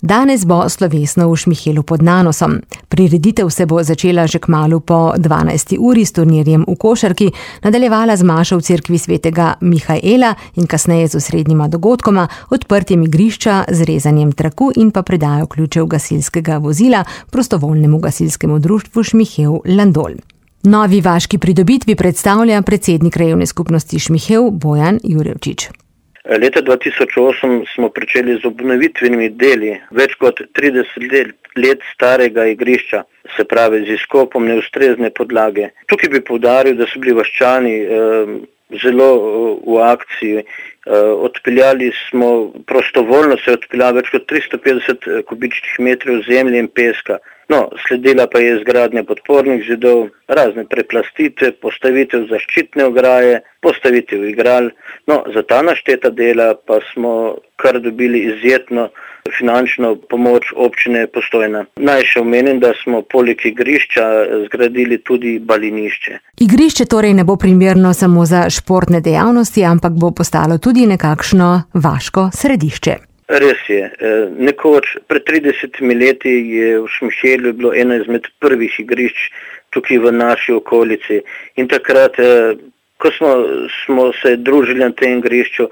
Danes bo slovesno v Šmihelu pod Nanosom. Prireditev se bo začela že kmalu po 12. uri s turnirjem v košarki, nadaljevala z mašo v cerkvi svetega Mihaela in kasneje z osrednjima dogodkoma, odprtjem igrišča, z rezanjem traku in pa predajo ključev gasilskega vozila prostovoljnemu gasilskemu društvu Šmihel Landol. Novi vaški pridobitvi predstavlja predsednik krajevne skupnosti Šmihel Bojan Jurevčič. Leta 2008 smo pričeli z obnovitvenimi deli več kot 30 let starega igrišča, se pravi z izkopom neustrezne podlage. Tukaj bi poudaril, da so bili vaščani zelo v akciji. Odpeljali smo, prostovoljno se je odpeljalo več kot 350 kubičnih metrov zemlje in peska. Sledila pa je izgradnja podpornih zidov, razne preplastitve, postavitev zaščitne ograje, postavitev igral. Za ta našteta dela pa smo kar dobili izjetno finančno pomoč občine Postojna. Naj še omenim, da smo poleg igrišča zgradili tudi balinišče. Igrišče torej ne bo primerno samo za športne dejavnosti, ampak bo postalo tudi nekakšno vaško središče. Res je. Nekoč pred 30 leti je v Šmihelu bilo eno izmed prvih igrišč tukaj v naši okolici. In takrat, ko smo se družili na tem igrišču,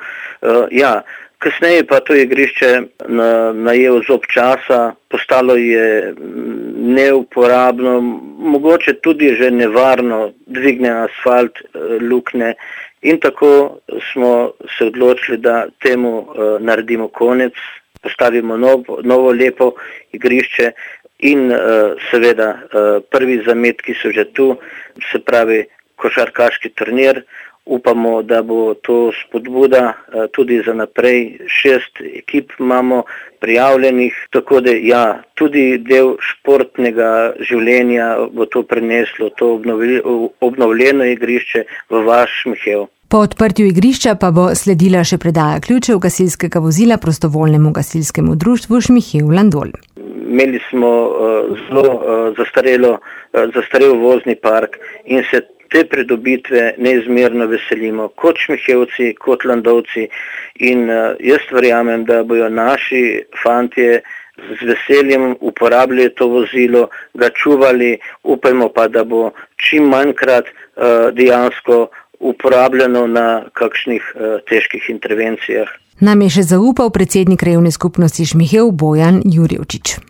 kasneje pa to igrišče najel zob časa, postalo je neuporabno, mogoče tudi že nevarno, dvigne asfalt, luknje. In tako smo se odločili, da temu naredimo konec, postavimo novo lepo igrišče in seveda prvi zametki so že tu, se pravi košarkaški turnir. Upamo, da bo to spodbuda tudi za naprej. 6 ekip imamo prijavljenih, tako da tudi del športnega življenja bo to prineslo, to obnovljeno igrišče v vaš Šmihel. Po odprtju igrišča pa bo sledila še predaja ključev gasilskega vozila prostovoljnemu gasilskemu društvu Šmihel Landol. Imeli smo zelo zastarel vozni park in se te pridobitve neizmerno veselimo, kot Šmihevci, kot Landovci, in jaz verjamem, da bojo naši fantje z veseljem uporabljali to vozilo, ga čuvali, upajmo pa, da bo čim manjkrat dejansko uporabljeno na kakšnih težkih intervencijah. Nam je še zaupal predsednik krajevne skupnosti Šmihel Bojan Jurevčič.